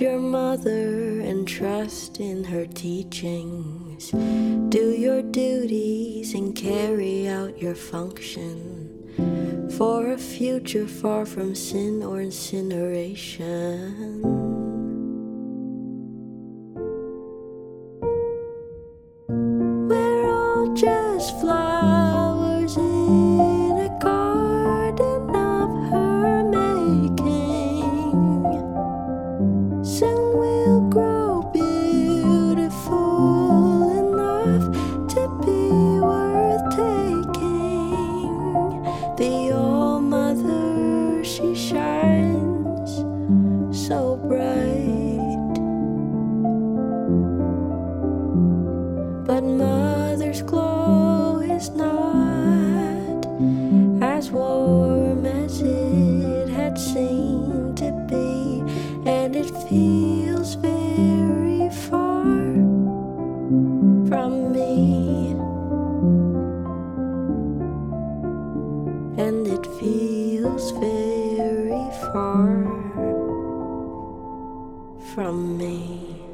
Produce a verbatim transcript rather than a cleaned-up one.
your mother and trust in her teachings. Do your duties and carry out your function for a future far from sin or incineration. We're all just flowers in a garden of her making. Soon we'll grow beautiful enough to be worth taking. The All-Mother, she shines so bright, but Mother's glow is not as warm as it had seemed to be, and it feels very far from me, and it feels very far from me.